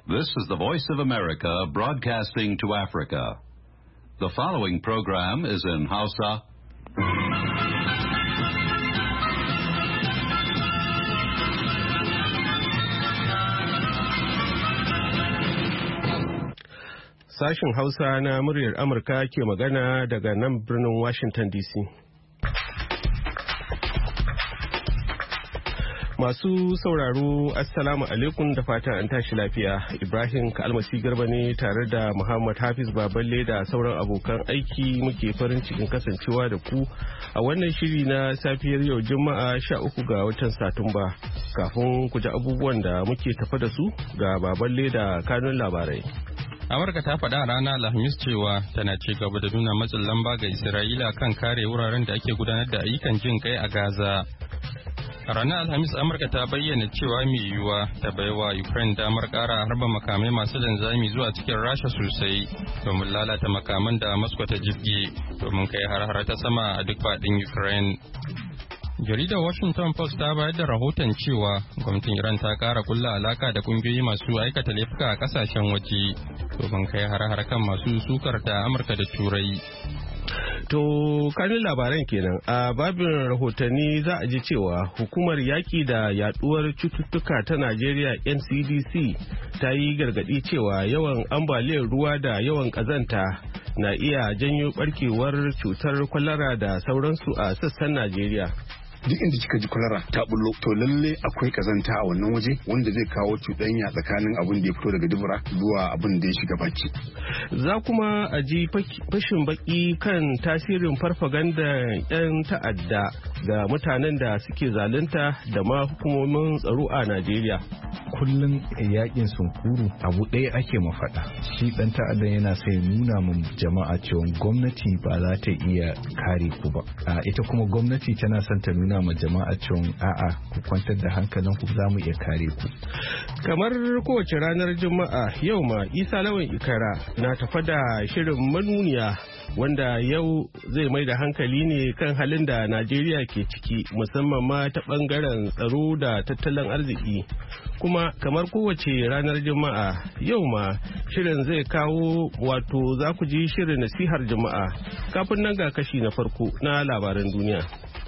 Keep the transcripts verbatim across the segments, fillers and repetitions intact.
This is the Voice of America broadcasting to Africa. The following program is in Hausa. Sashen Hausa na muryar Amurka ke magana daga nan birnin Washington D C. Masu sauraro, Assalamu alaikum da fatan an tashi lafiya. Ibrahim Kalmasi Garba ne tare da Muhammad Hafiz Baballe da sauran abokan aiki muke farin cikin kasancewa da ku a wannan shiri na safiyar yau Juma'a sha uku ga watan Satumba. Kafin ku ji abubuwan da muke tafa da su ga Baballe da kanun labarai. Amurka ta faɗa a ranar Alhamis cewa tana ci gaba da nuna matsin lamba ga Isra'ila kan kare wuraren da ake gudanar da ayyukan jin kai a Gaza. A ranar Alhamis, Amurka ta bayyana cewa mai yiwuwa ta baiwa Ukraine damar ƙara harba makamai masu linzami zuwa cikin Rasha sosai domin lalata makaman da Moscow ta jibge domin kai har-har ta sama a duk faɗin Ukraine. Jaridar Washington Post ta bayar da rahoton cewa gwamnatin Iran ta ƙara kulla alaka da ƙungiyoyi masu aikata laifuka a ƙasashen waje domin kai har-har kan masu sukar ta Amurka da Turai. To kanin labaran kenan a babin rahotanni za a ji cewa hukumar yaƙi da yaduwar cututtuka ta Najeriya N C D C ta yi gargaɗi cewa yawan ambaliyar ruwa da yawan ƙazanta na iya janyo ɓarkewar cutar kwalara da sauransu a sassan Najeriya. Duk inda kika ji kwalara ta bullo to lalle akwai kazanta a wannan waje wanda zai kawo cuɗanya tsakanin abin da ya fito daga dubura zuwa abin da ya shiga baki. Za kuma a ji fashin baki kan tasirin farfaganda 'yan ta'adda ga mutanen da suke zalunta da ma hukumomin tsaro a Najeriya. Kullum yakin sunkuru abu ɗaya ake mafaɗa. Shi ɗan ta'adda yana sai nuna mun jama'a cewa gwamnati ba za ta iya kare ku ba. Ita kuma gwamnati tana son ta nuna ma jama'a cewa a'a ku kwantar da hankalinku za mu iya kare ku. Kamar kowace ranar Juma'a yau ma Isa Lawan Ikara na tafa da shirin manuniya wanda yau zai mai da hankali ne kan halin da Najeriya ke ciki musamman ma ta bangaren tsaro da tattalin arziki. Kuma kamar kowace ranar Juma'a yau ma shirin zai kawo wato za ku ji shirin nasihar Juma'a kafin nan ga kashi na farko na labaran duniya.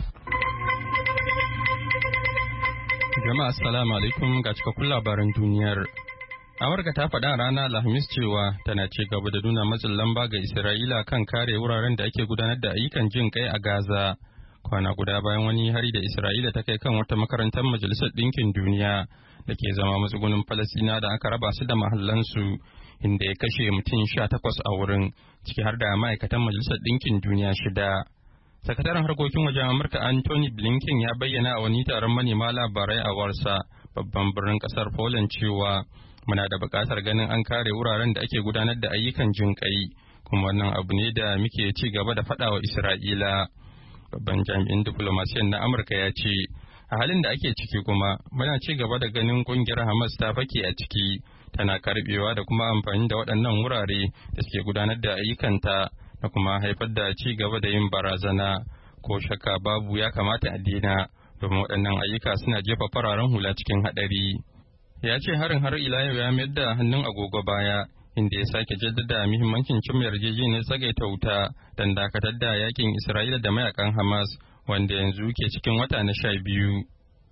Jama'a assalamu alaikum ga cikakkun labaran duniyar. Amurka ta faɗa a ranar Alhamis cewa tana ci gaba da nuna matsin lamba ga Isra'ila kan kare wuraren da ake gudanar da ayyukan jin kai a Gaza. Kwana guda bayan wani hari da Isra'ila ta kai kan wata makarantar Majalisar Ɗinkin Duniya da ke zama matsugunin Falasina da aka raba su da mahallansu inda ya kashe mutum sha takwas a wurin ciki har da ma'aikatan Majalisar Ɗinkin Duniya shida. Sakataren harkokin wajen Amurka Anthony Blinken ya bayyana a wani taron manema labarai a Warsa, babban birnin kasar Poland cewa muna da buƙatar ganin an kare wuraren da ake gudanar da ayyukan jin kai, kuma wannan abu ne da muke ci gaba da faɗawa Isra'ila. Babban jami'in diplomasiyan na Amurka ya ce, a halin da ake ciki kuma muna ci gaba da ganin ƙungiyar Hamas ta fake a ciki, tana karbewa da kuma amfani da waɗannan wurare da suke gudanar da ayyukanta. Da kuma haifar da ci gaba da yin barazana ko shakka babu ya kamata a daina domin waɗannan ayyuka suna jefa fararen hula cikin haɗari. Ya ce harin har ila yau ya mayar da hannun agogo baya inda ya sake jaddada muhimmancin cimma yarjejeniyar tsagaita wuta don dakatar da yakin Isra'ila da mayakan Hamas wanda yanzu ke cikin wata na sha biyu.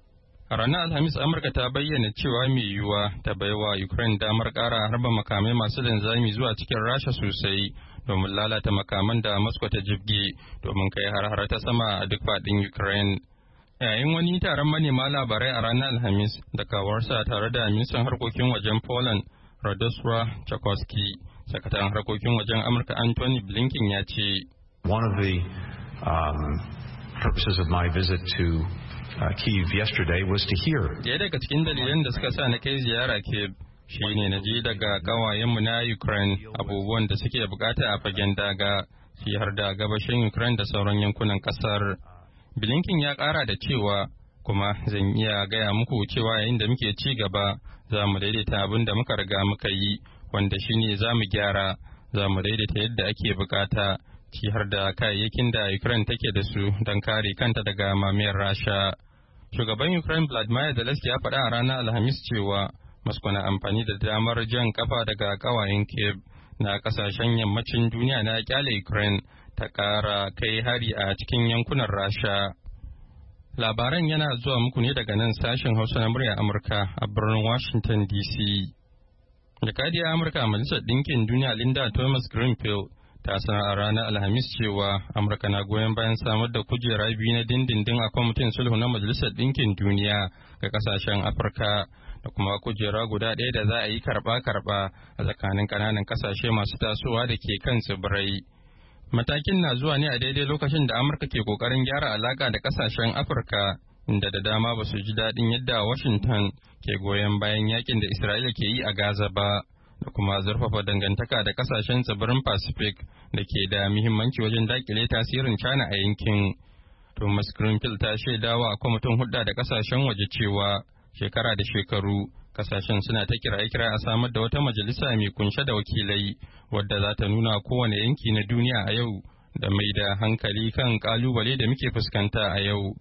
A ranar Alhamis, Amurka ta bayyana cewa mai yiwuwa ta baiwa Ukraine damar ƙara harba makamai masu linzami zuwa cikin Rasha sosai domin lalata makaman da Moscow ta jibge domin kai har-har ta sama a duk faɗin Ukraine. Yayin wani taron manema labarai a ranar Alhamis da kawarsa tare da ministan harkokin wajen Poland, Radosław Czakowski, sakataren harkokin wajen Amurka Anthony Blinken ya ce, One of the um, purposes of my visit to Uh, Kyiv yesterday was to hear. Daya daga cikin dalilan da suka sa na kai ziyara Kyiv shine na ji daga kawayenmu na Ukraine abubuwan da suke bukata a fagen daga shi har da gabashin Ukraine da sauran yankunan kasar. Blinken ya kara da cewa kuma zan iya gaya muku cewa yayin da muke ci gaba za mu daidaita abin da muka riga muka yi wanda shine za mu gyara za mu daidaita yadda ake bukata ci har da kayayyakin da Ukraine take da su don kare kanta daga mamayar Rasha. Shugaban Ukraine Vladimir Zelensky ya faɗa a ranar Alhamis cewa Moscow na amfani da damar jan kafa daga kawayen Kiev na kasashen yammacin duniya na kyale Ukraine ta kara kai hari a cikin yankunan Rasha. Labaran yana zuwa muku ne daga nan sashen Hausa na murya Amurka a birnin Washington D C. Jakadiyar Amurka a Majalisar Ɗinkin Duniya Linda Thomas Greenfield ta sanar a ranar Alhamis cewa Amurka na goyon bayan samar da kujera biyu na dindindin a kwamitin sulhu na Majalisar Ɗinkin Duniya ga kasashen Afirka da kuma kujera guda ɗaya da za a yi karɓa-karɓa a tsakanin ƙananan kasashe masu tasowa da ke kan tsibirai. Matakin na zuwa ne a daidai lokacin da Amurka ke ƙoƙarin gyara alaƙa da kasashen Afirka, inda da dama ba su ji daɗin yadda Washington ke goyon bayan yakin da Isra'ila ke yi a Gaza ba. Da kuma zurfafa dangantaka da kasashen tsibirin Pacific da ke da muhimmanci wajen dakile tasirin China a yankin. Thomas Greenfield ta shaidawa a kwamitin hulɗa da kasashen waje cewa shekara da shekaru kasashen suna ta kiraye-kiraye a samar da wata majalisa mai kunshe da wakilai wadda za ta nuna kowane yanki na duniya a yau da mai da hankali kan kalubale da muke fuskanta a yau.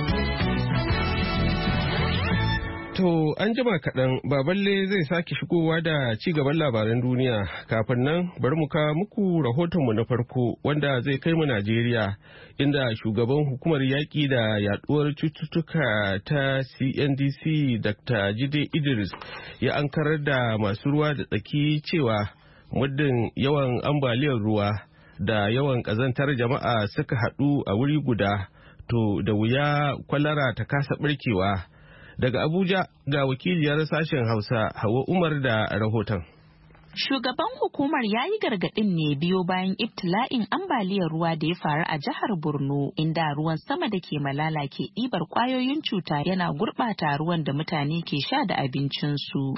To an jima kaɗan baballe zai sake shigowa da ci gaban labaran duniya kafin nan bari mu kawo muku rahotonmu na farko wanda zai kai mu Najeriya inda shugaban hukumar yaƙi da yaɗuwar cututtuka ta C N D C Doctor Jide Idris ya ankarar da masu ruwa da tsaki cewa muddin yawan ambaliyar ruwa da yawan ƙazantar jama'a suka haɗu a wuri guda to da wuya kwalara ta kasa ɓarkewa. Daga Abuja ga wakiliyar sashen Hausa Hawa Umar da rahoton. Shugaban hukumar ya yi gargaɗin ne biyo bayan ibtila'in ambaliyar ruwa da ya faru a jihar Borno, inda ruwan sama da ke malala ke ɗibar ƙwayoyin cuta yana gurɓata ruwan da mutane ke sha da abincinsu.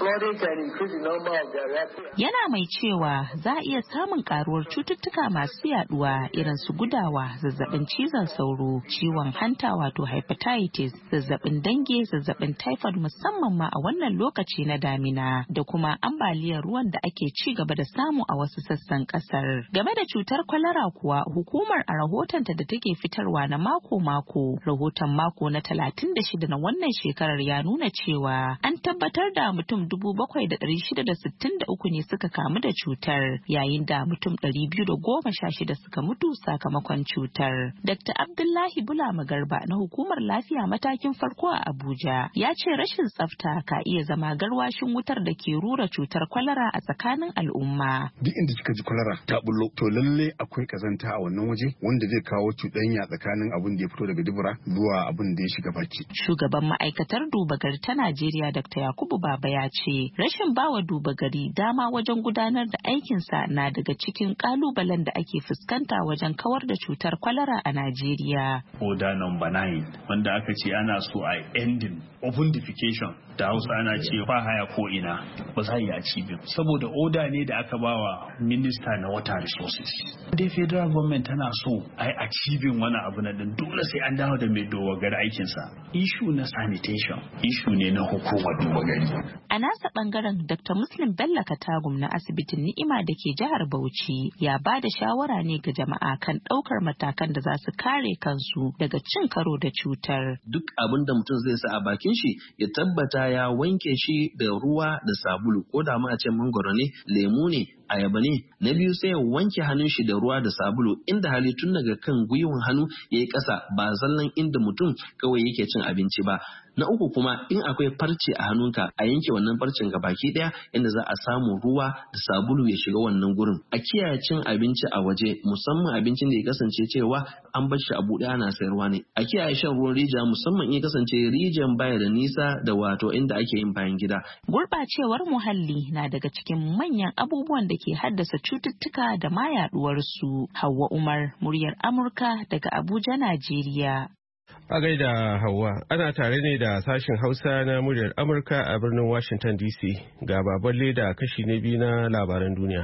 Yana mai cewa za a iya samun ƙaruwar cututtuka masu yaɗuwa irin su gudawa, zazzabin cizon sauro, ciwon hanta wato hepatitis, zazzabin dange, zazzabin typhoid musamman ma a wannan lokaci na damina da kuma ambaliyar ruwan da ake ci gaba da samu a wasu sassan kasar. Game da cutar kwalara kuwa hukumar a rahotonta da take fitarwa na mako-mako, rahoton mako na talatin da shida na wannan shekarar ya nuna cewa an tabbatar da mutum dubu bakwai da ɗari shida da sittin da uku ne suka kamu da cutar, yayin da mutum ɗari biyu da goma sha shida suka mutu sakamakon cutar. Dakta Abdullahi Bulama Garba na hukumar lafiya matakin farko a Abuja ya ce rashin tsafta ka iya zama garwashin wutar da ke rura cutar kwalara a tsakanin al'umma. Duk inda kika ji kwalara ta bullo to lalle akwai kazanta a wannan waje wanda zai kawo cuɗanya tsakanin abin da ya fito daga dubura zuwa abin da ya shiga baki. Shugaban ma'aikatar duba gari ta Najeriya Dakta Yakubu Baba ya ce rashin bawa duba gari dama wajen gudanar da aikinsa na daga cikin kalubalen da ake fuskanta wajen kawar da cutar kwalara a Najeriya. Oda number nine wanda aka ce ana so a ending open defecation da Hausa ana ce ba haya ko ina ba za a yi a cibin saboda oda ne da aka bawa minista na water resources. Dai federal government tana so a yi achieving wani abu na din dole sai an dawo da mai dogara aikinsa. Issue na sanitation issue ne na hukumar dogari. A nasa bangaren Doctor Muslim Bello Katagum na asibitin Ni'ima da ke jihar Bauchi ya ba da shawara ne ga jama'a kan ɗaukar matakan da za su kare kansu daga cin karo da cutar. Duk abin da mutum zai sa a bakin shi ya tabbata ya wanke shi da ruwa da sabulu ko da ma a ce mangoro ne, lemu ne, ayaba ne. Na biyu sai ya wanke hannun shi da ruwa da sabulu inda hali tun daga kan gwiwan hannu ya yi ƙasa ba zallan inda mutum kawai yake cin abinci ba. Na uku kuma in akwai farce a hannunka a yanke wannan farcen ga baki daya inda za a samu ruwa da sabulu ya shiga wannan gurin. A kiyaye cin abinci a waje musamman abincin da ya kasance cewa an bar shi a buɗe ana sayarwa ne. A kiyaye shan ruwan rijiya musamman in ya kasance rijiyan baya da nisa da wato inda ake yin bayan gida. Gurɓacewar muhalli na daga cikin manyan abubuwan da ke haddasa cututtuka da ma yaɗuwar su. Hauwa Umar, muryar Amurka daga Abuja, Najeriya. A gaida Hauwa, ana tare ne da sashen Hausa na muryar Amurka a birnin Washington D C. Ga baballe da kashi na biyu na labaran duniya.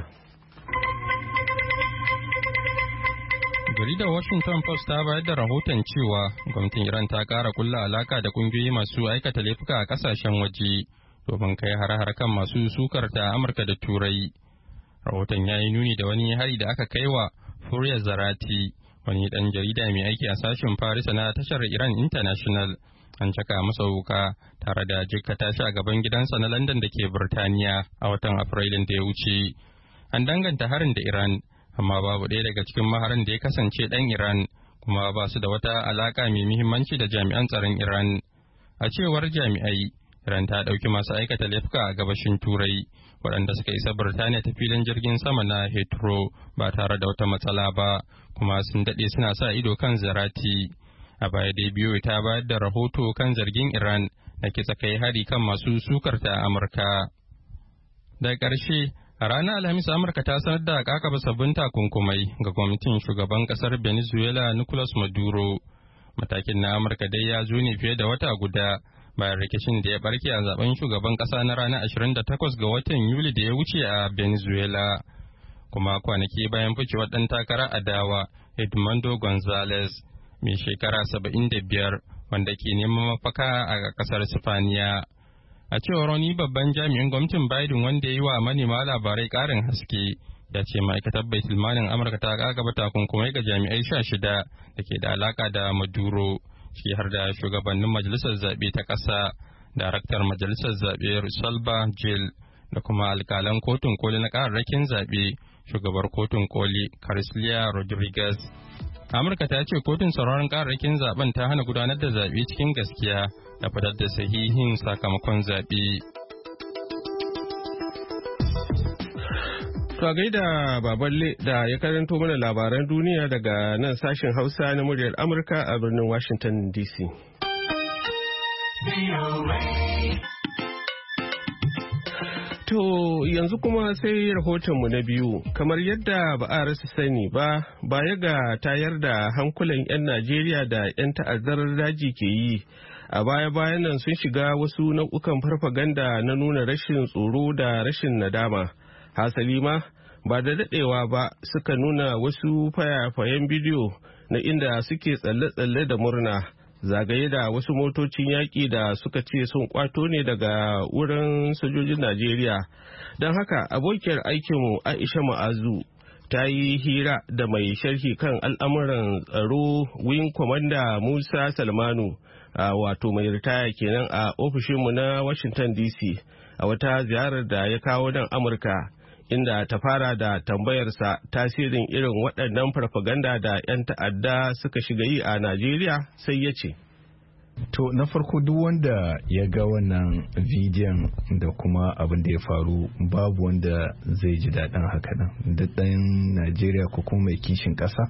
Jaridar Washington Post ta bayar da rahoton cewa gwamnatin Iran ta kara kulla alaka da kungiyoyi masu aikata laifuka a kasashen waje domin kai har-har kan masu sukar ta Amurka da Turai. Rahoton ya yi nuni da wani hari da aka kai wa Furiya Zarati, wani dan jarida mai aiki a sashen Farisa na tashar Iran International an caka masa wuka tare da jikkata shi a gaban gidansa na London da ke Birtaniya a watan Afrilun da ya wuce. An danganta harin da Iran, amma babu ɗaya daga cikin maharan da ya kasance ɗan Iran, kuma ba su da wata alaƙa mai muhimmanci da jami'an tsaron Iran. A cewar jami'ai, Iran ta ɗauki masu aikata laifuka a gabashin Turai, waɗanda suka isa Birtaniya ta filin jirgin sama na Heathrow ba tare da wata matsala ba, kuma sun daɗe suna sa ido kan Zarati. A baya dai biyu ta bayar da rahoto kan zargin Iran da ke tsakai hari kan masu sukarta a Amurka. Daga ƙarshe, a ranar Alhamis Amurka ta sanar da kakaba sabbin takunkumai ga gwamnatin shugaban ƙasar Venezuela Nicolas Maduro. Matakin na Amurka dai ya zo ne fiye da wata guda bayan rikicin da ya barke a zaben shugaban ƙasa na ranar ashirin da takwas ga watan Yuli da ya wuce a Venezuela. Kuma kwanaki bayan ficewar ɗan takara adawa Edmundo Gonzalez, mai shekara saba'in da biyar, wanda ke neman mafaka a ƙasar Sifaniya. A cewar wani babban jami'in gwamnatin Biden wanda ya yi wa manema labarai ƙarin haske, ya ce ma'aikatar baitulmalin Amurka ta gagaba takunkumai ga jami'ai sha shida da ke da alaka da Maduro, shi har da shugabannin majalisar zaɓe ta ƙasa, daraktar majalisar zaɓe Salva Jill, da kuma alƙalan kotun koli na ƙararrakin zaɓe, shugabar kotun koli Carlisle Rodriguez. Amurka ta ce kotun sauraron ƙararrakin zaben ta hana gudanar da zaɓe cikin gaskiya da fitar da sahihin sakamakon zaɓe. To a gaida Baballe da ya karanto mana labaran duniya daga nan sashen Hausa na muryar Amurka a birnin Washington D C. To yanzu kuma sai rahotonmu na biyu, kamar yadda ba a rasa sani ba, baya ga tayar da hankulan 'yan Najeriya da 'yan ta'azzar daji ke yi, a baya-bayan nan sun shiga wasu nau'ukan farfaganda na nuna rashin tsoro da rashin nadama. Hasali ma ba da daɗewa ba suka nuna wasu fayafayen bidiyo na inda suke tsalle-tsalle da murna. Zagaye da wasu motocin yaƙi da suka ce sun kwato ne daga wurin sojojin Najeriya. Don haka abokiyar aikinmu Aisha Ma'azu ta yi hira da mai sharhi kan al'amuran tsaro wing commander Musa Salmanu, wato mai ritaya kenan a ofishinmu na Washington D C a wata ziyarar da ya kawo nan Amurka, inda ta fara da tambayarsa tasirin irin waɗannan farfaganda da 'yan ta'adda suka shiga yi a Najeriya, sai ya ce. To na farko duk wanda ya ga wannan bidiyon da kuma abin da ya faru babu wanda zai ji daɗin haka nan. Duk ɗan Najeriya ko kuma mai kishin ƙasa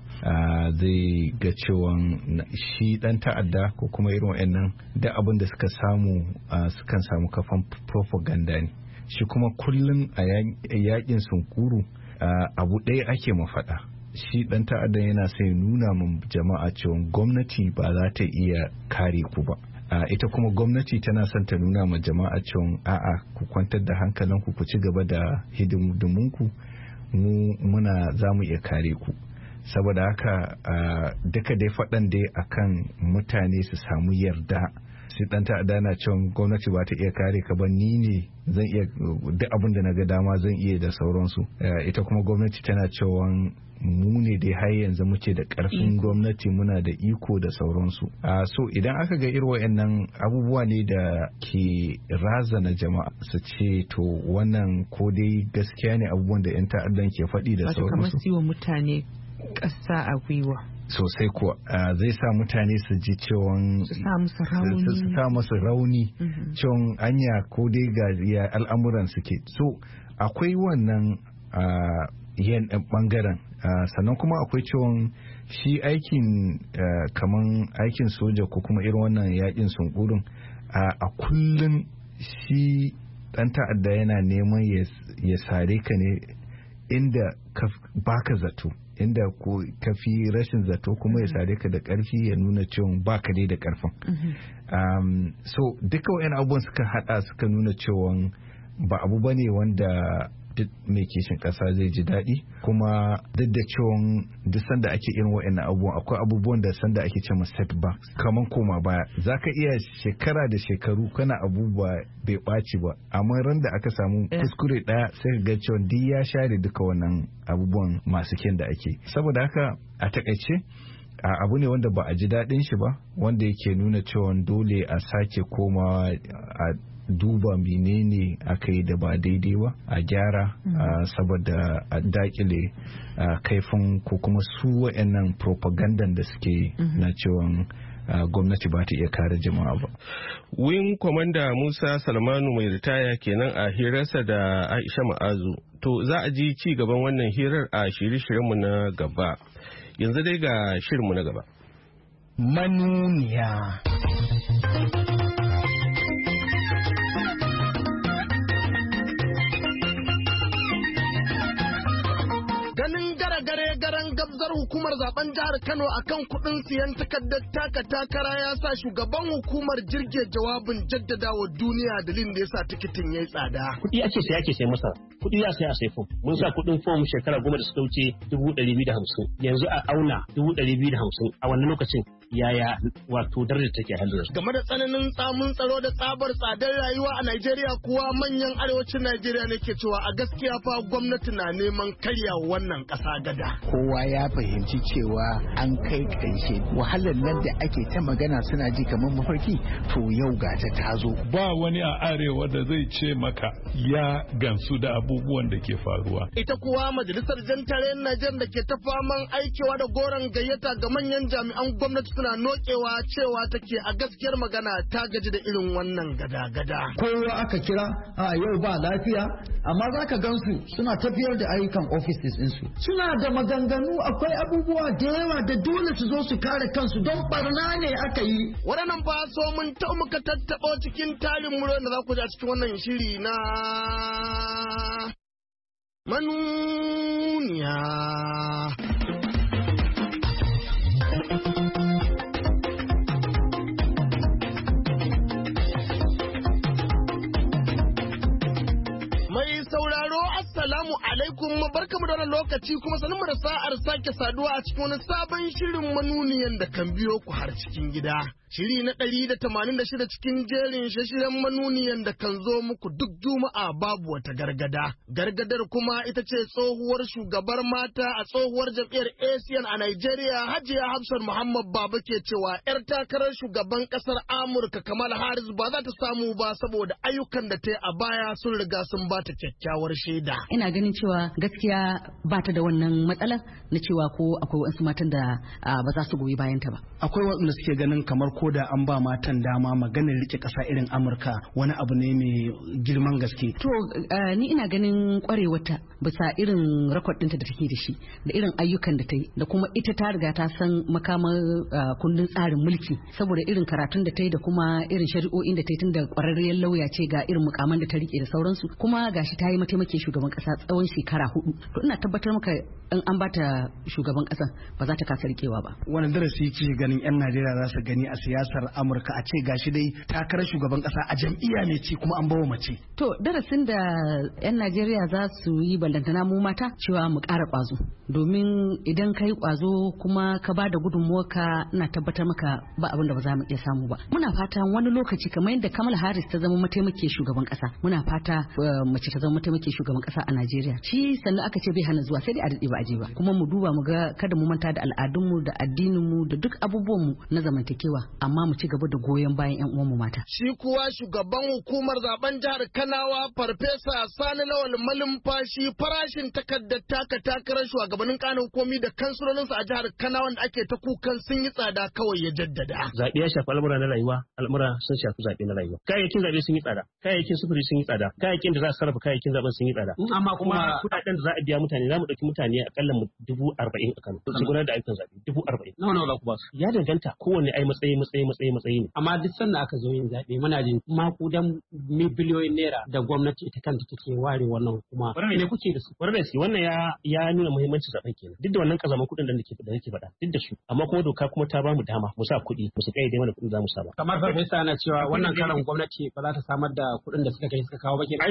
zai ga cewa shi ɗan ta'adda ko kuma irin waɗannan da abin da suka samu sukan samu kafan propaganda ne. Shi kuma kullum a yakin sunkuru abu ɗaya ake mafaɗa. Shi ɗan ta'addan yana sai nuna mun jama'a cewa gwamnati ba za ta iya kare ku ba. Ita kuma gwamnati tana son ta nuna ma jama'a cewa a'a ku kwantar da hankalinku ku ci gaba da hidiminku, mu muna za mu iya kare ku. Saboda haka duka dai faɗan dai akan mutane su samu yarda. Sai dan ta'adda na cewa gwamnati ba ta iya kare ka ba, ni ne zan iya duk abin da na ga dama zan iya da sauransu. Ita kuma gwamnati tana cewa mu ne dai har yanzu muke da karfin gwamnati, muna da iko da sauransu. So idan aka ga irin wayannan abubuwa ne da ke razana jama'a su ce to wannan ko dai gaskiya ne abubuwan da 'yan ta'addan ke faɗi da sauransu. Wato kamar siwa mutane ƙasa a gwiwa. Sosai kuwa zai sa mutane su ji cewa su sa musu rauni cewa anya ko dai ga ya al'amuran suke. So akwai wannan yan bangaren sannan kuma akwai cewa shi aikin kaman aikin soja ko kuma irin wannan yakin sunkurin a kullum shi dan ta'adda yana neman ya sare ka ne inda baka zato, inda ko kafi rashin zato kuma ya sare ka da karfi ya nuna cewa baka dai da karfin. Um, so duka wayan abubuwan suka hada suka nuna cewa ba abu bane wanda duk mai kishin kasa zai ji daɗi, kuma duk da cewa duk sanda ake irin wayannan abubuwan akwai abubuwan da sanda ake cewa setbacks kaman koma baya, zaka iya shekara da shekaru kana abubuwa bai ɓaci ba, amma ran da aka samu kuskure ɗaya sai ka ga cewa duk ya share duka wannan abubuwan masu kyan da ake. Saboda haka a takaice abu ne wanda ba a ji daɗin shi ba, wanda yake nuna cewa dole a sake komawa a duba menene aka yi da ba daidai ba a gyara saboda a dakile kaifin ko kuma su wa'annan propagandan da suke na cewa gwamnati ba ta iya kare jama'a ba. Wing Commander Musa Salmanu mai ritaya kenan a hirarsa da Aisha Ma'azu. To za a ji ci gaban wannan hirar a shirye-shiryenmu na gaba. Yanzu dai ga shirinmu na gaba. Manuniya. Gabzar hukumar zaben jihar Kano akan kudin siyan takardar taka takara ya sa shugaban hukumar jirge jawabin jaddadawa duniya dalilin da yasa tikitin yayi tsada. Kudi ake sai ake sai masa. Kudi ya sai a sai fom. Mun sa kudin fom shekara goma da suka wuce dubu ɗari biyu da hamsin. Yanzu a auna dubu ɗari biyu da hamsin a wannan lokacin yaya wato darajar take halin. Game da tsananin tsamun tsaro da tsabar tsadar rayuwa a Najeriya kuwa manyan arewacin Najeriya ne ke cewa a gaskiya fa gwamnati na neman karya wannan ƙasa gada. Kowa ya fahimci cewa an kai ƙarshe wahalar nan da ake ta magana suna ji kamar mafarki to yau ga ta tazo. Ba wani a arewa da zai ce maka ya gansu da abubuwan da ke faruwa. Ita kuwa majalisar jantare Najeriya da ke ta faman aikewa da goron gayyata ga manyan jami'an gwamnati suna nokewa cewa take a gaskiyar magana ta gaji da irin wannan gada-gada. Kowa aka kira a yau ba lafiya amma za ka gansu suna tafiyar da ayyukan offices ɗinsu. Suna da maganganu akwai abubuwa da yawa da dole su zo su kare kansu don barna ne aka yi. Waɗannan fa so mun ta muka tattaɓo cikin tarin muryar da za ku ji a cikin wannan shiri na manuniya. Assalamu alaikum barkamu da wannan lokaci kuma sanin mu da sa'ar sake saduwa a cikin wani sabon shirin manuniyan da kan biyo ku har cikin gida. Shiri na ɗari da tamanin da shida cikin jerin shashiren manuniyan da kan zo muku duk juma'a babu wata gargada. Gargadar kuma ita ce tsohuwar shugabar mata a tsohuwar jam'iyyar A C N a Nigeria Hajiya Hafsat Muhammad Baba ke cewa 'yar takarar shugaban ƙasar Amurka Kamala Harris ba za ta samu ba saboda ayyukan da ta yi a baya sun riga sun ba ta kyakkyawar shaida. Ina ganin cewa gaskiya ba ta da wannan matsalar na cewa ko akwai wasu matan da ba za su goyi bayan ta ba. Akwai waɗanda suke ganin kamar ko da an ba matan dama maganar rike ƙasa irin Amurka wani abu ne mai girman gaske. To ni ina ganin kwarewarta bisa irin rakod ɗinta da take da shi da irin ayyukan da ta yi da kuma ita ta riga ta san makamar kundin tsarin mulki saboda irin karatun da ta yi da kuma irin shari'o'in da ta yi tun da ƙwararriyar lauya ce ga irin mukaman da ta rike da sauransu kuma gashi ta yi mataimakin shugaban ƙasa tsawon shekara hudu. To ina tabbatar maka in an bata shugaban ƙasa ba za ta kasa rikewa ba. Wani darasi ke ganin 'yan Najeriya za su gani a siyasar Amurka a ce gashi dai takarar shugaban kasa a jam'iyya ne ce kuma an bawa mace. To darasin da 'yan Najeriya za su yi ballantana mu mata cewa mu ƙara ƙwazo domin idan ka yi ƙwazo kuma ka ba da gudunmuwarka ina tabbatar maka ba abin da ba za mu iya samu ba. Muna fata wani lokaci kamar yadda Kamala Harris ta zama mataimakiyar shugaban kasa muna fata mace ta zama mataimakiyar shugaban kasa a Najeriya. Shi sannan aka ce bai hana zuwa sai dai a daɗe ba a je ba kuma mu duba mu ga kada mu manta da al'adunmu da addininmu da duk abubuwanmu na zamantakewa amma mu ci gaba da goyon bayan 'yan uwanmu mata. Shi kuwa shugaban hukumar zaben jihar Kanawa Farfesa Sani Lawal Malumfashi farashin takardar taka takarar shugabannin kanin hukumi da kansulolinsu a jihar Kanawa da ake ta kukan sun yi tsada kawai ya jaddada. Zaɓe ya shafi al'amura na rayuwa, al'amura sun shafi zaɓe na rayuwa. Kayayyakin zaɓe sun yi tsada, kayayyakin sufuri sun yi tsada, kayayyakin da za su sarrafa kayayyakin zaɓen sun yi tsada. Amma kuma kuɗaɗen da za a biya mutane za mu ɗauki mutane akalla mu dubu arba'in a Kano. Su gudanar da ayyukan zaɓe dubu arba'in. Nawa nawa za ku ba su? Ya danganta kowanne ai matsayi matsayi matsayi matsayi ne. Amma duk sanda aka zo yin zaɓe muna jin makudan biliyoyin naira da gwamnati ita kanta take ware wannan hukuma. Ne kuke da su? Kwarar da su wannan ya ya nuna muhimmancin zaɓen kenan. Duk da wannan kazaman kuɗin da nake da nake faɗa duk da su. Amma kuma doka kuma ta ba mu dama mu sa kuɗi mu su kai dai mana kuɗin za mu sa ba. Kamar farfesa na cewa wannan karan gwamnati ba za ta samar da kuɗin da suka kai suka kawo ba kenan. Ai dole ta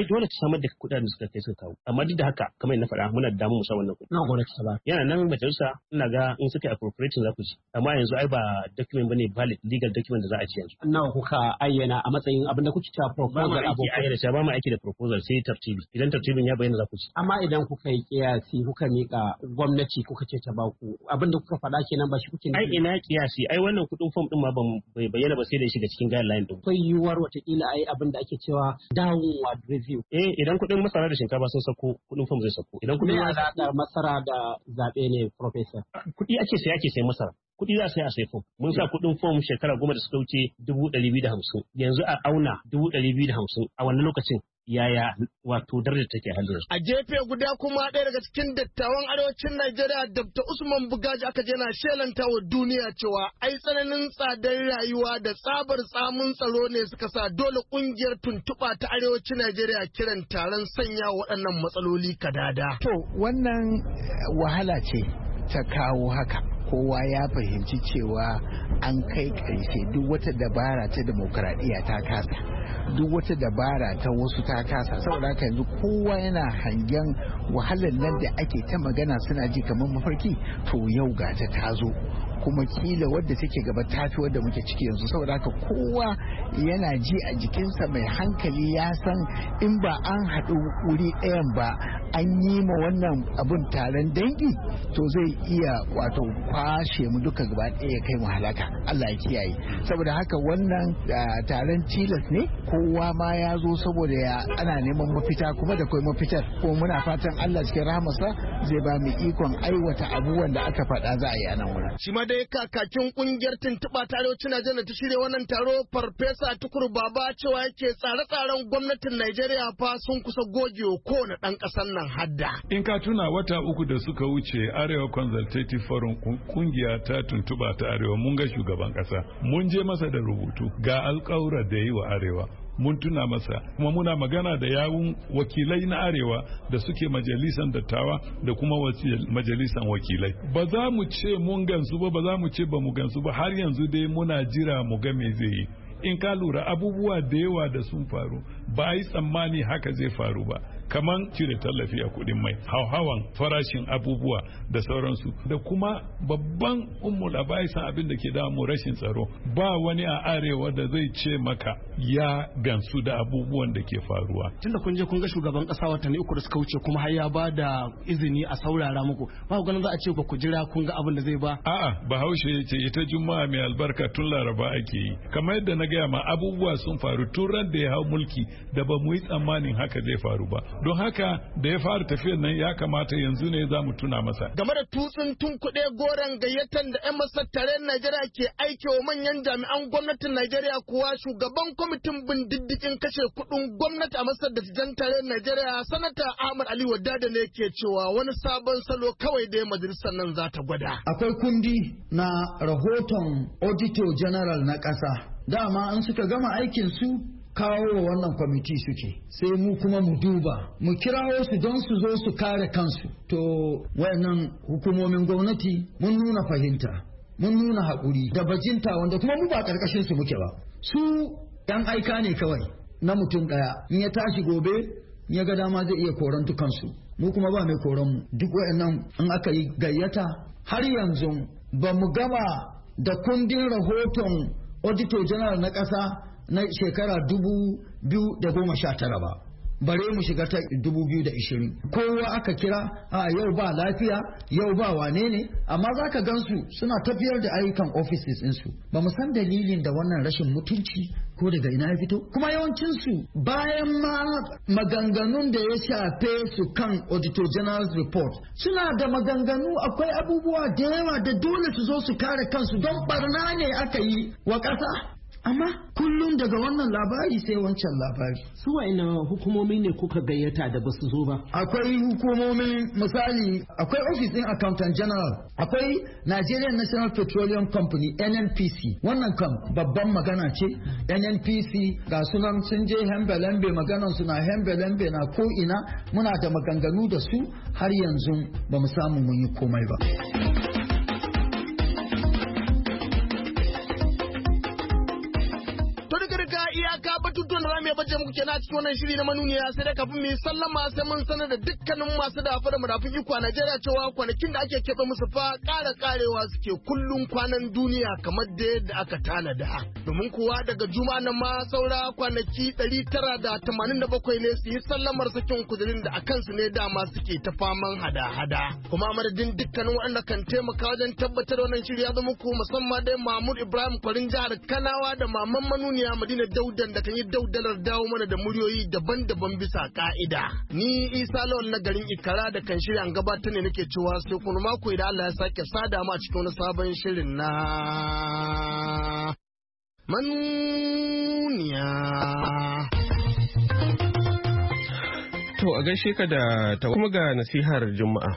samar da kuɗaɗen da suka kai suka kawo amma duk da haka kamar yadda na faɗa muna da damu mu sa wannan kuɗi na gwamnati ta ba yana nan majalisa ina ga in suka appropriation za ku ci amma yanzu ai ba document bane valid legal document da za a ci yanzu nawa kuka ayyana a matsayin abin da kuke cewa proposal abokai ba mu aiki da proposal sai tartibi idan tartibin ya bayyana za ku ci amma idan kuka yi kiyasi kuka mika gwamnati kuka ce ta baku abin da kuka faɗa kenan ba shi kuke ai ina kiyasi ai wannan kuɗin form din ma bai bayyana ba sai da shiga cikin guideline din akwai yiwuwar watakila ai abin da ake cewa downward review eh idan kuɗin masara da shinkafa sun sako kuɗin form zai sako idan kuɗin da masara da zaɓe ne professor kuɗi ake sai ake sai masara kuɗi za a sai a sai fom mun sa kuɗin fom shekara goma da suka wuce dubu ɗari biyu da hamsin yanzu a auna dubu ɗari biyu da hamsin a wannan lokacin yaya wato darajar take halin a gefe guda kuma ɗaya daga cikin dattawan arewacin Najeriya Doctor Usman Bugaji aka je na shelanta wa duniya cewa ai tsananin tsadar rayuwa da tsabar tsamun tsaro ne suka sa dole kungiyar tuntuɓa ta arewacin Najeriya kiran taron sanya waɗannan matsaloli kadada. To wannan wahala ce ta kawo haka. Kowa ya fahimci cewa an kai ƙarshe duk wata dabara ta demokradiyya ta kasa duk wata dabara ta wasu ta kasa saboda haka yanzu kowa yana hangen wahalar nan da ake ta magana suna ji kamar mafarki to yau ga ta tazo kuma kila wadda take gaba tafi wadda muke ciki yanzu saboda haka kowa yana ji a jikinsa mai hankali ya san in ba an haɗu wuri ɗayan ba an yi ma wannan abun taron dangi to zai iya wato kwashe mu duka gaba ɗaya kai mu halaka Allah ya kiyaye saboda haka wannan taron tilas ne kowa ma ya zo saboda ya ana neman mafita kuma da kai mafitar ko muna fatan Allah cikin rahamarsa zai ba mu ikon aiwata abubuwan da aka faɗa za a yi a nan wurin. Shi ma dai kakakin kungiyar tuntuɓa ta arewacin Najeriya ta shirya wannan taro Farfesa Tukur Baba cewa yake tsare-tsaren gwamnatin Najeriya fa sun kusa gogewa kowane ɗan ƙasar nan hadda. In ka tuna wata uku da suka wuce Arewa Consultative Forum kungiya ta tuntuɓa ta Arewa mun ga shugaban ƙasa mun je masa da rubutu ga alƙawura da yi wa Arewa. Mun tuna masa kuma muna magana da yawun wakilai na arewa da suke majalisan dattawa da kuma majalisan wakilai ba za mu ce mun gansu ba ba za mu ce ba mu gansu ba har yanzu dai muna jira mu ga me zai yi in ka lura abubuwa da yawa da sun faru ba a yi tsammani haka zai faru ba kaman cire tallafi a kudin mai hauhawan farashin abubuwa da sauransu da kuma babban ummul abaisan abin da ke damu rashin tsaro ba wani a arewa da zai ce maka ya gansu da abubuwan da ke faruwa tunda kun je kun ga shugaban kasa watanni uku da suka wuce kuma har ya ba da izini a saurara muku ba ku ganin za a ce ba ku jira kun ga abin da zai ba a'a bahaushe ya ce ita juma'a mai albarka tun laraba ake yi kamar yadda na gaya ma abubuwa sun faru tun ran da ya hau mulki da ba mu yi tsammanin haka zai faru ba don haka da ya fara tafiyar nan ya kamata yanzu ne za mu tuna masa. Game da tutsun tun kuɗe goron gayyatar da 'yan masar tarayyar Najeriya ke aike wa manyan jami'an gwamnatin Najeriya kuwa shugaban kwamitin bin diddigin kashe kuɗin gwamnati a masar da tijan tarayyar Najeriya sanata Ahmad Ali Wadada ne ke cewa wani sabon salo kawai da majalisar nan za ta gwada. Akwai kundi na rahoton Auditor General na ƙasa. Dama an suka gama aikin su kawo wa wannan kwamiti suke sai mu kuma mu duba mu kirawo su don su zo su kare kansu to wayannan hukumomin gwamnati mun nuna fahimta mun nuna haƙuri da bajinta wanda kuma mu ba ƙarƙashin su muke ba su yan aika ne kawai na mutum ɗaya in ya tashi gobe in ya ga dama zai iya koran dukansu mu kuma ba mai koran mu duk wayannan in aka yi gayyata har yanzu ba mu gama da kundin rahoton auditor general na ƙasa na shekara dubu biyu da goma sha tara ba bare mu shiga ta dubu biyu da ishirin kowa aka kira a yau ba lafiya yau ba wane ne amma za ka gansu suna tafiyar da ayyukan offices ɗinsu ba mu san dalilin da wannan rashin mutunci ko daga ina ya fito kuma yawancinsu bayan ma maganganun da ya shafe su kan auditor general's report suna da maganganu akwai abubuwa da yawa da dole su zo su kare kansu don barna ne aka yi wa ƙasa amma kullum daga wannan labari sai wancan labari su wa'ina hukumomi ne kuka gayyata da basu zo ba akwai hukumomin misali akwai office din accountant general akwai Nigerian National Petroleum Company N N P C wannan kam babban magana ce N N P C ga sunan sun je hembelembe maganan suna hembelembe na ko ina muna da maganganu da su har yanzu ba mu samu mun yi komai ba iyaka batutuwan da zamu baje muku kenan a cikin wannan shiri na manuniya sai da kafin mu yi sallama sai mun sanar da dukkanin masu dafa da madafin iko a Najeriya cewa kwanakin da ake keɓe musu fa ƙara ƙarewa suke kullum kwanan duniya kamar da yadda aka tanada. Domin kuwa daga juma'a nan ma saura kwanaki ɗari tara da tamanin da bakwai ne su yi sallamar sakin kudirin da a kansu ne dama suke ta faman hada-hada. Kuma madadin dukkanin waɗanda kan taimaka wajen tabbatar wannan shiri ya zama ku musamman dai Mahmud Ibrahim Kwarin jihar Kanawa da maman manuniya Madina Daudan da kan yi daudalar dawo mana da muryoyi daban-daban bisa ka'ida. Ni Isa Lawal na garin Ikara da kan shirya an gabatar ne nake cewa sai kuma mako idan Allah ya sake sada mu a cikin wani sabon shirin na manuniya. To a gaishe ka da ta kuma ga nasihar Juma'a.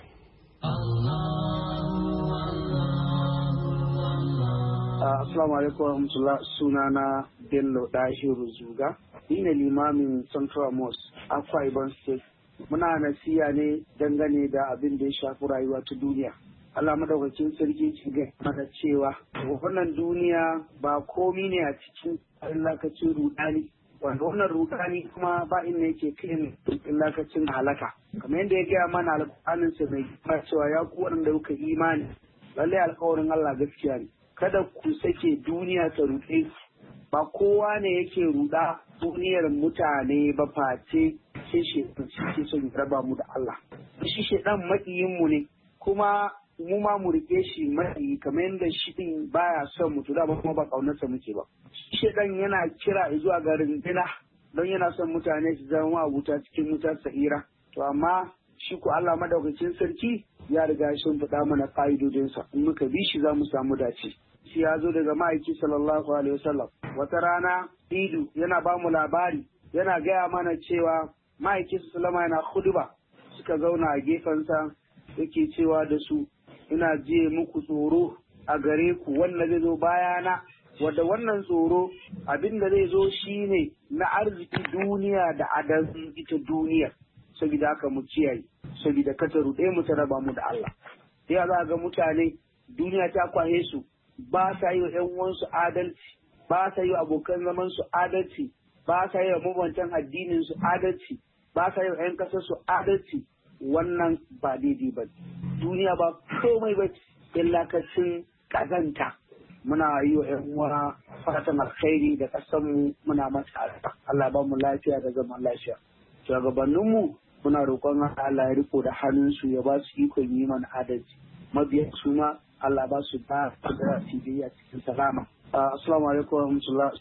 Assalamu alaikum warahmatullah, sunana Bello Dahiru Zuga. Ni ne limamin Central Mosque, Akwa Ibom State. Muna nasiya ne dangane da abin da ya shafi rayuwa ta duniya. Allah madaukakin sarki ci ga mana cewa wannan duniya ba komi ne a cikin lakacin rudani. Wanda wannan rudani kuma ba inda yake kai lakacin halaka. Kamar yadda ya gaya mana alƙur'anin sa mai cewa ya ku waɗanda kuka imani. Lallai alƙawarin Allah gaskiya ne. Kada ku sake duniya ta ruɗe ba kowa ne yake ruɗa duniyar mutane ba face sai shaitan shi son raba mu da Allah. Shi shaitan maƙiyin mu ne kuma mu ma mu rike shi maƙiyi kamar yadda shi din baya son mu to da kuma ba kaunarsa muke ba. Shi shaitan yana kira zuwa ga rindina don yana son mutane su zama abuta cikin wutar sa'ira. To amma shi ko Allah madaukakin sarki ya riga sun faɗa mana ƙa'idodinsa in muka bi shi za mu samu dace. Shi ya zo daga ma'aiki sallallahu alaihi wasallam wata rana idu yana ba mu labari yana gaya mana cewa ma'aiki sallama yana huduba suka zauna a gefensa yake cewa da su ina je muku tsoro a gare ku wanda zai zo bayana wadda wannan tsoro abin da zai zo shine na arziki duniya da adalci ita duniya saboda haka mu kiyaye saboda kata ruɗe mu ta raba mu da Allah sai za ga mutane duniya ta kwaye su ba sa yi wa ‘yan uwansu adalci, ba sa yi wa abokan zaman su adalci, ba sa yi wa mabantan addinin su adalci, ba sa yi wa ‘yan ƙasar su adalci, wannan ba daidai ba. Duniya ba komai ba illakacin ƙazanta. Muna yi wa ‘yan uwa fatan alkhairi da ƙasarmu muna mata Allah ba mu lafiya da zaman lafiya. Shugabanninmu muna roƙon Allah ya riko da hannunsu ya ba su ikon yi mana adalci. Mabiya su ma Allah ba su ba da tibiyya cikin salama. Assalamu alaikum wa rahmatullah.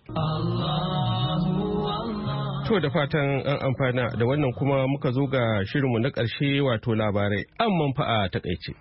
To da fatan an amfana da wannan kuma muka zo ga shirinmu na ƙarshe wato labarai an manfa'a takaice.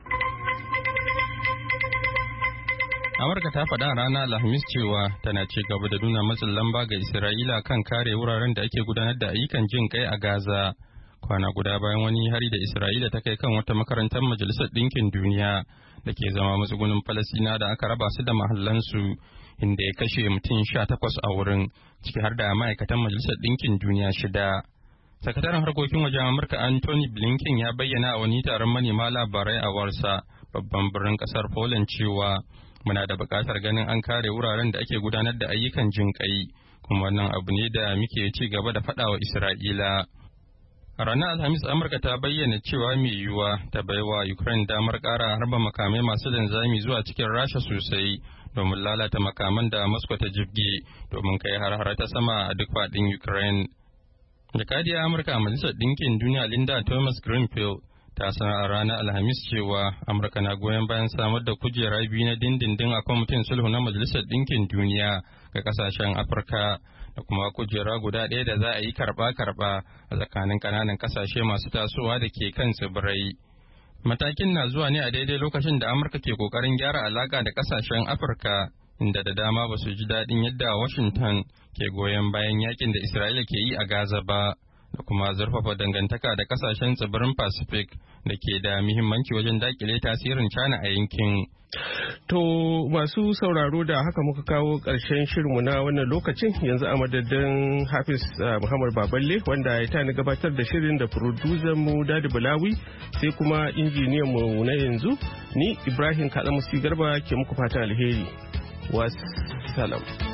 Amurka ta faɗa a ranar Alhamis cewa tana ci gaba da nuna matsin lamba ga Isra'ila kan kare wuraren da ake gudanar da ayyukan jin kai a Gaza. Kwana guda bayan wani hari da Isra'ila ta kai kan wata makarantar Majalisar Ɗinkin Duniya da ke zama matsugunin Falasina da aka raba su da mahallansu inda ya kashe mutum sha takwas a wurin ciki har da ma'aikatan Majalisar Ɗinkin Duniya shida. Sakataren harkokin wajen Amurka Anthony Blinken ya bayyana a wani taron manema labarai a Warsa, babban birnin kasar Poland cewa muna da buƙatar ganin an kare wuraren da ake gudanar da ayyukan jinƙai, kuma wannan abu ne da muke ci gaba da faɗawa Isra'ila. A ranar Alhamis, Amurka ta bayyana cewa mai yiwuwa ta baiwa Ukraine damar ƙara harba makamai masu linzami zuwa cikin Rasha sosai domin lalata makaman da Moscow ta jibge domin kai har-har ta sama a duk faɗin Ukraine. Jakadiyar Amurka a Majalisar Ɗinkin Duniya Linda Thomas Greenfield ta sanar a ranar Alhamis cewa Amurka na goyon bayan samar da kujera biyu na dindindin a kwamitin sulhu na Majalisar Ɗinkin Duniya ga ƙasashen Afirka. Da kuma kujera guda ɗaya da za a yi karɓa-karɓa a tsakanin ƙananan ƙasashe masu tasowa da ke kan tsibirai. Matakin na zuwa ne a daidai lokacin da Amurka ke ƙoƙarin gyara alaƙa da ƙasashen Afirka, inda da dama ba su ji daɗin yadda Washington ke goyon bayan yakin da Isra'ila ke yi a Gaza ba, da kuma zurfafa dangantaka da ƙasashen tsibirin Pacific da ke da muhimmanci wajen daƙile tasirin China a yankin. To masu sauraro da haka muka kawo ƙarshen shirinmu na wannan lokacin yanzu a madadin Hafiz Muhammad Baballe wanda ya tani gabatar da shirin da producer mu Dadi Bulawi sai kuma injiniyan mu na yanzu ni Ibrahim Kalamusi Garba ke muku fatan alheri. Wassalam.